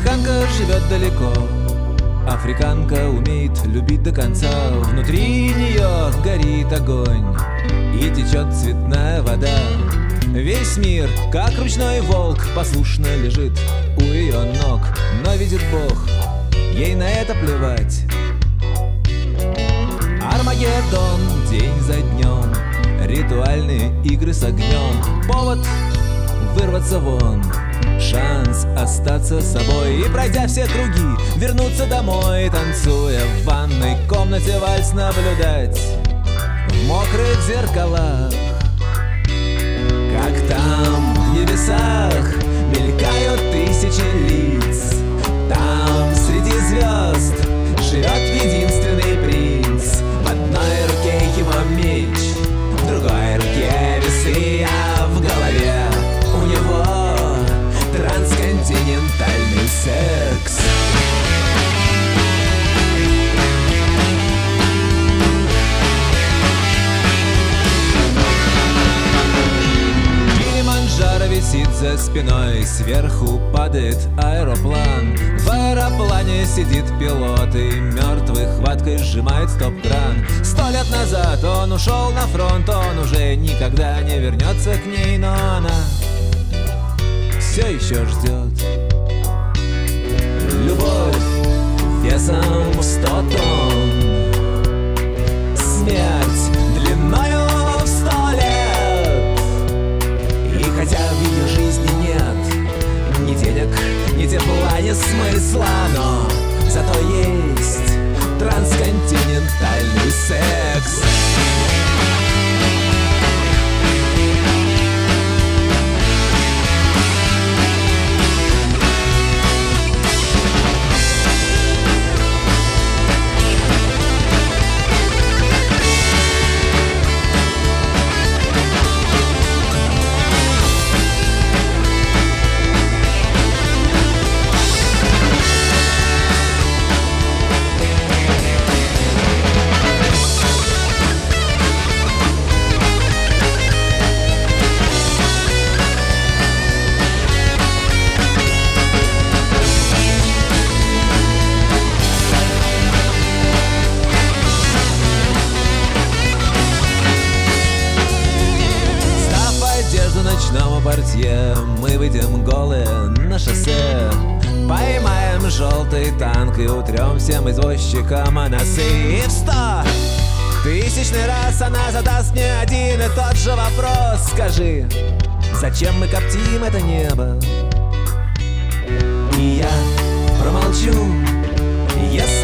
Африканка живет далеко, африканка умеет любить до конца. Внутри нее горит огонь и течет цветная вода. Весь мир, как ручной волк, послушно лежит у ее ног. Но видит Бог, ей на это плевать. Армагеддон день за днем, ритуальные игры с огнем. Повод вырваться вон, шанс остаться собой. И пройдя все круги, вернуться домой, танцуя в ванной комнате вальс наблюдать в мокрых зеркалах, как там в небесах мелькают тысячи лиц. Там среди звезд живет единственный принц. В одной руке его меч, в другой руке весы, а в голове у него трансконтинентальный секс. Килиманджаро висит за спиной, сверху падает аэроплан. В аэроплане сидит пилот и мертвой хваткой сжимает стоп-кран. 100 лет назад он ушел на фронт, он уже никогда не вернется к ней, но она все еще ждет. Любовь весом в 100 тонн, смерть длиною в 100 лет. И хотя в ее жизни нет ни денег, ни тепла, ни смысла, но зато есть трансконтинентальный секс. Ночному портье мы выйдем голые на шоссе, поймаем желтый танк и утрем всем извозчикам о носы. И в 100-тысячный раз она задаст мне один и тот же вопрос: скажи, зачем мы коптим это небо? И я промолчу, если